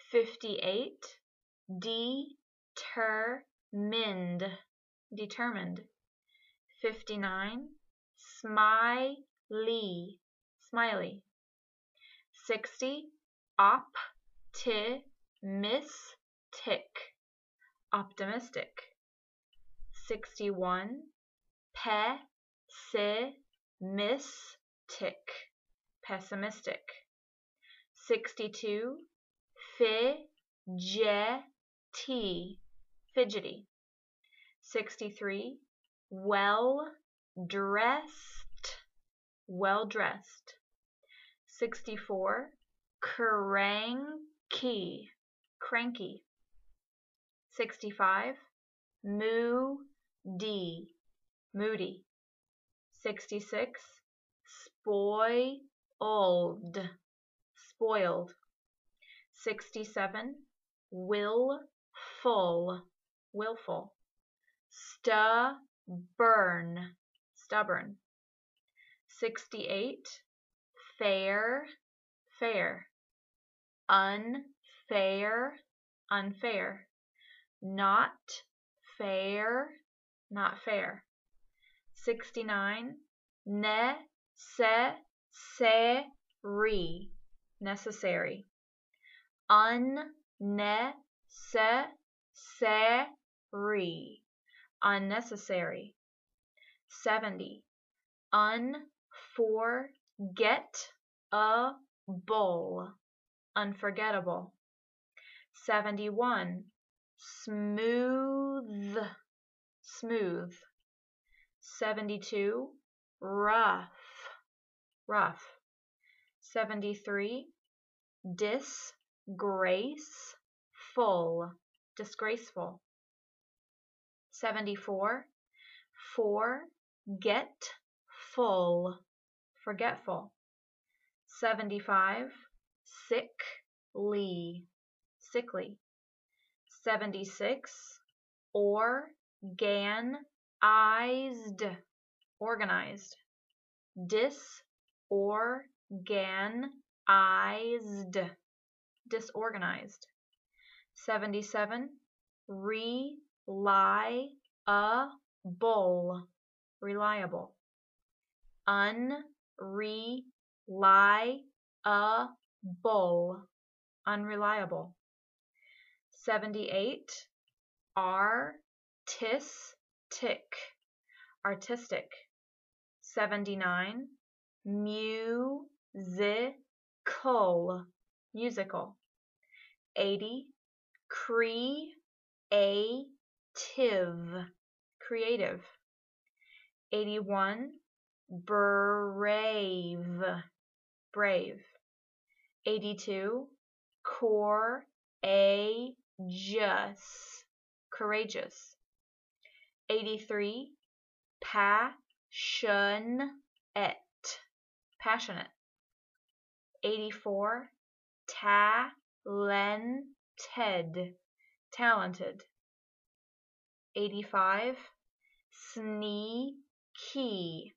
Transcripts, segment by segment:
58. Determined. 59. Smiley. 60. Optimistic. 61. Pessimistic. 62. Fidgety. 63. Well-dressed. 64. Cranky. 65. Moody. 66. Spoiled. 67. Willful. stubborn. 68. Fair. Unfair. Not fair. 69. Necessary. Unnecessary. 70. Unforgettable. 71. Smooth. 72. Rough. 73. Disgraceful. 74. Forgetful. 75. Sickly. 76. Organized. Disorganized. 77. Reliable. Unreliable. 78. Artistic. 79. Musical. 80. Creative. 81. Brave. 82. Courageous. 83. Passionate. 84. Talented. 85. Sneaky.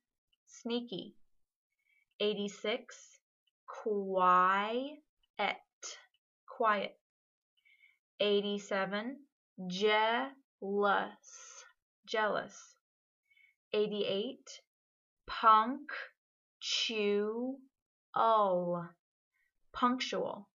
86. Quiet. 87. Jealous. 88. Punctual.